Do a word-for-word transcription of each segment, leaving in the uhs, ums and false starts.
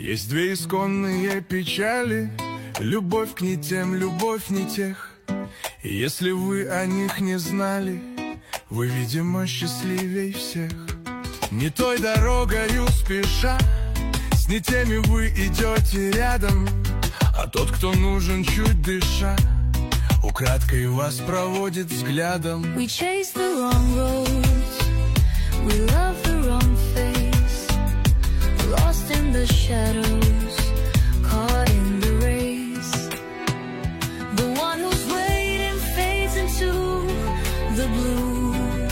Есть две исконные печали: любовь к не тем, любовь не тех. И если вы о них не знали, вы, видимо, счастливей всех. Не той дорогою спеша, с не теми вы идете рядом, а тот, кто нужен, чуть дыша, украдкой вас проводит взглядом. We chase the wrong roads, we love the wrong face, lost in the shadows, caught in the race. The one who's waiting fades into the blue,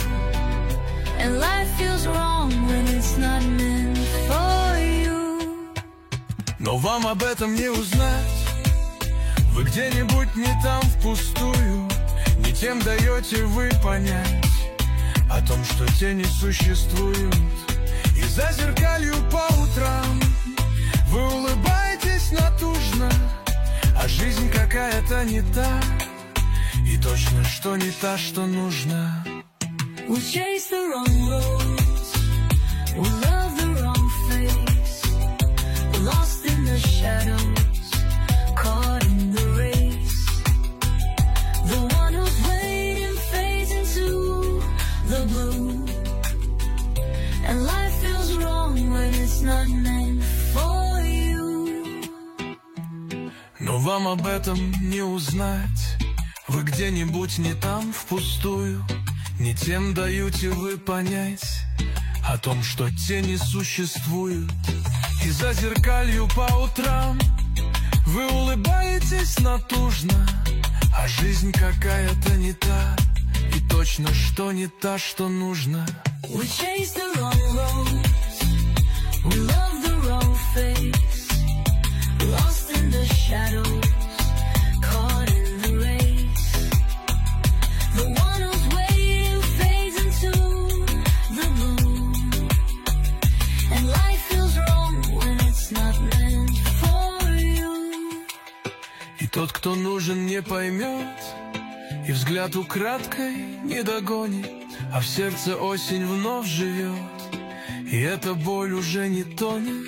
and life feels wrong when it's not meant for you. Но вам об этом не узнать. Вы где-нибудь не там впустую, не тем даете вы понять о том, что те не существуют. И за зеркалью по утрам вы улыбаетесь натужно, а жизнь какая-то не та, и точно что не та, что нужно. We chase the wrong roads, we love the wrong face, lost in the shadows, caught in the race. The one who's waiting fades into the blue, and life feels wrong when it's not meant for you. Но вам об этом не узнать. Вы где-нибудь не там впустую, не тем даете вы понять о том, что те не существуют. И за зеркалью по утрам вы улыбаетесь натужно, а жизнь какая-то не та, и точно что не та, что нужно. We chase the wrong roads, we love the wrong face, lost in the shadows, caught in the race. The one who's waiting fades into the blue, and life feels wrong when it's not meant for you. И тот, кто нужен, не поймет, и взгляд украдкой не догонит, а в сердце осень вновь живет, и эта боль уже не тонет.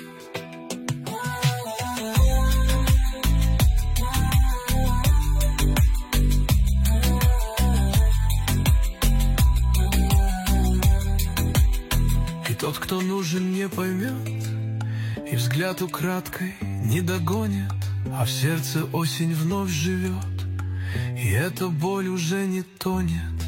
И тот, кто нужен, не поймет, и взгляд украдкой не догонит, а в сердце осень вновь живет, и эта боль уже не тонет.